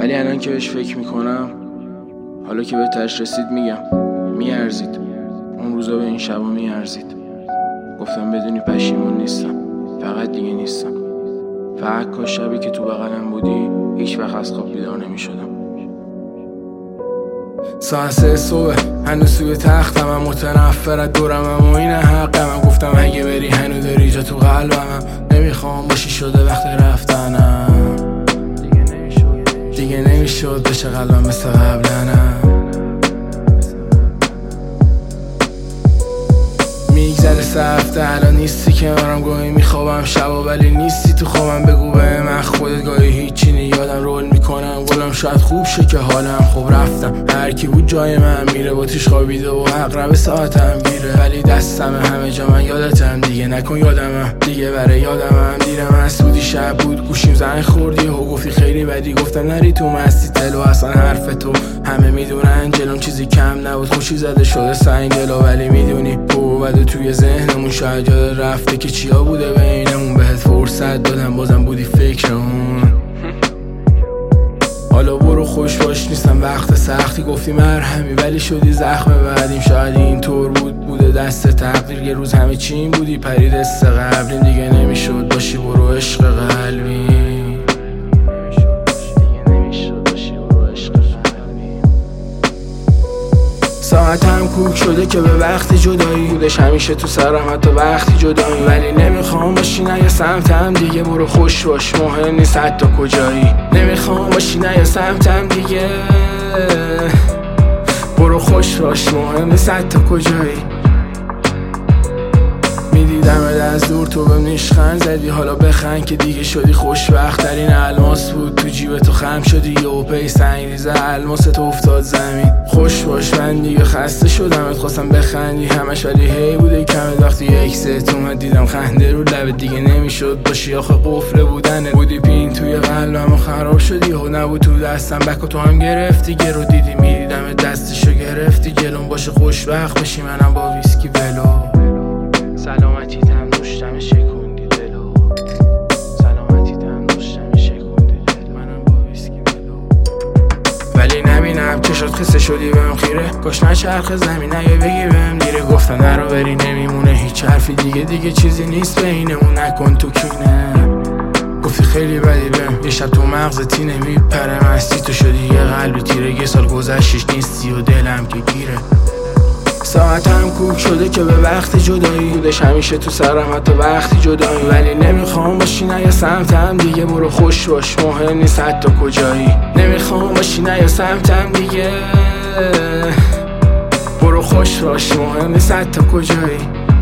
ولی الان که بهش فکر میکنم، حالا که به تهش رسید، میگم میارزید. اون روزا به این شبا میارزید. گفتم بدونی پشیمون نیستم، فقط دیگه نیستم. فقط کاش شبی که تو بغلم بودی هیچ وقت از خواب بیدار نمیشدم. ساعت 3 صبح هنوز توی تختم، متنفرت دورمم و این حقم. گفتم اگه بری هنو داری جا تو قلبم، نمیخوام باشی شده وقت رفتنم. دیگه نمیشد بشه قلبم مثل قبلنم. میگذره 3 هفته الان نیستی کنارم، گاهی میخوابم شبا ولی نیستی تو خوابم. بگو به من خودت گاهی هیچی نی یادم رول میکنم. گلم شاید خوب شه که حالم خوب رفتم. هر کی بود جای من میره با توش خوابیده و اقرب ساعتم گیره. ولی دستم همه جا من یادتم، دیگه نکن یادمم دیگه برای یادمم. دیرم مسعودی شب بود گوشیم زنگ خوردی و گفتی خیلی بدی. گفتم نری تو مستی تلو اصلا حرف تو همه میدونن جلوم چیزی کم نبود. خوشی زده شده سنگلو ولی میدونی بوده توی ذهنمون. شاید یاد رفته که چیا بوده بینمون. بهت فرصت دادم بازم بودی فکرمون. حالا برو خوش باش نیستم وقت سختی. گفتی مرهمی ولی شدی زخم بعدیم. شاید این طور بوده دست تقدیر. یه روز همه چین بودی پرید دست قبلیم. دیگه نمیشد باشی برو عشق قلبی. ساعتم کوک شده که به وقتی جدایی بودش همیشه تو سرم حتی وقتی جدایی. ولی نمیخوام باشی نه یه سمتم دیگه. برو خوش باش مهم نیست حتی کجایی. نمیخوام باشی نه یه سمتم دیگه. برو خوش باش مهم نیست حتی کجایی. میدیدمت از دور تو بهم نیشخند زدی. حالا بخند که دیگه شدی خوشبخت ترین الماس بود تو جیب تو خم شدی. یه پی سنگریزه الماس تو افتاد زمین. خوش باش من دیگه خسته شدم. خواستم بخندی همش ولی هی بوده کمت. وقتی یک ست اومد دیدم خنده رو لبت. دیگه نمیشد باشی آخه قفله بودنه. بودی پین توی قلبم و خراب شدی و نبود تو دستم. بکو تو هم گرفتی گرو دیدی میدیدم دستشو گرفتی جلوم. باشه خوشبخت بشی منم با ویسکی ولو. سلامتی تم نوشتم شکوندی دلو. سلامتی تم نوشتم شکوندی دل. منم با ویسکی ولو. ولی نبینم که شد خسته شدی بهم خیره. کاش نچرخ زمین اگه بگی بهم دیره. گفتم نرو بری نمیمونه هیچ حرفی دیگه چیزی نیست بینمون. نکن تو کینه. گفتی خیلی بدی بهم یه شب تو مغزتی نمیپره. مستی تو شدی یه قلب تیره. یه سال گذشتش نیستی و دلم که گیره. ساعتم کوک شده که به وقت جدایی بودش همیشه تو سرم حتی وقتی جدایی. ولی نمیخوام باشی نه یه سمتم دیگه. برو خوش باش مهم نیست حتی کجایی. نمیخوام باشی نه یه سمتم دیگه. برو خوش باش مهم نیست حتی کجایی.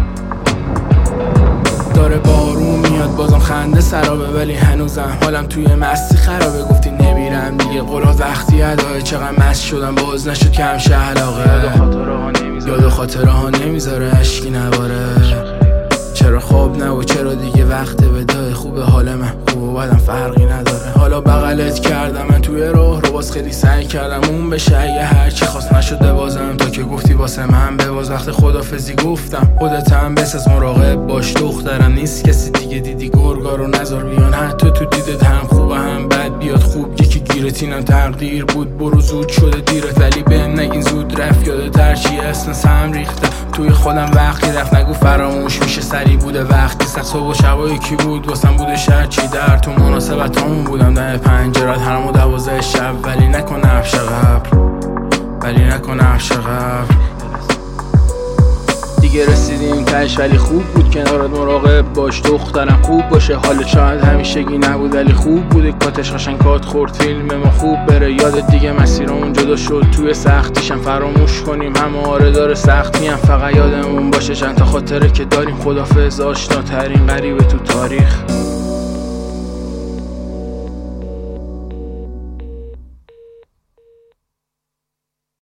داره بارون میاد بازم خنده سرابه ولی هنوزم حالم توی مستی خرابه. گفتی نمیرم دیگه قولات وقتی ادایه. چقدر مست شدم باز نشد کم شه علاقه. یاد خاطره ها نمیذاره اشکی نباره. چرا خواب نبود چرا دیگه وقت وداع. خوبه حال من خوب و بدم فرقی نداره. حالا بغلت کردم من توی راه رو باز خیلی سعی کردم اون بشه اگه هرچی خواست نشده بازم. تا که گفتی واسه من به باز وقت خدافزی گفتم. خودت هم بساز مراقب باش دخترم نیست کسی دیگه. دیدی گرگا رو نذار بیان حتی تو دیدت هم خوبه هم بد بیاد خوب. یکی گیرت اینم تقدیر بود برو زود شده دیرت. ولی بهم نگین زود رفت یادت هرچی اصلا سم ریخته توی خودم. وقتی رفت نگو فراموش میشه سری بوده وقتی سخت. صبح و شبا یکی بود واسم بوده شهر چی در تو مناسبت همون بودم. در پنجرات هرم و 12 شب. ولی نکن نفش قبل ولی نکن نفش قبل. دیگه رسیدیم تهش ولی خوب بود کنارت مراقب باش دخترم خوب باشه. حالت شاید همیشگی نبود ولی خوب بود. کاتش قشنگات خورد فیلم ما خوب بره. یادت دیگه مسیرمون جدا شد توی سختیشم فراموش کنیم همه. آره داره سختی هم فقط یادمون باشه چند تا خاطره که داریم. خدافظ آشناترین غریبه تو تاریخ.